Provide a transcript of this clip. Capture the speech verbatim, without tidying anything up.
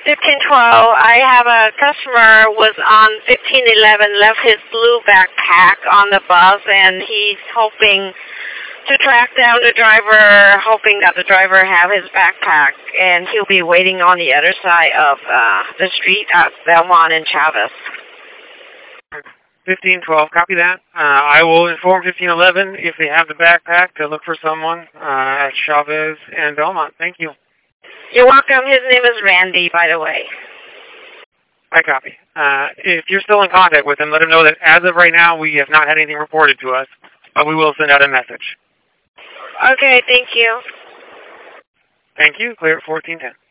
fifteen twelve, I have a customer was on fifteen eleven, left his blue backpack on the bus, and he's hoping to track down the driver, hoping that the driver have his backpack, and he'll be waiting on the other side of uh, the street at Belmont and Chavez. fifteen twelve, copy that. Uh, I will inform fifteen eleven if they have the backpack to look for someone uh, at Chavez and Belmont. Thank you. You're welcome. His name is Randy, by the way. I copy. Uh, if you're still in contact with him, let him know that as of right now, we have not had anything reported to us, but we will send out a message. Okay, thank you. Thank you. Clear at fourteen ten.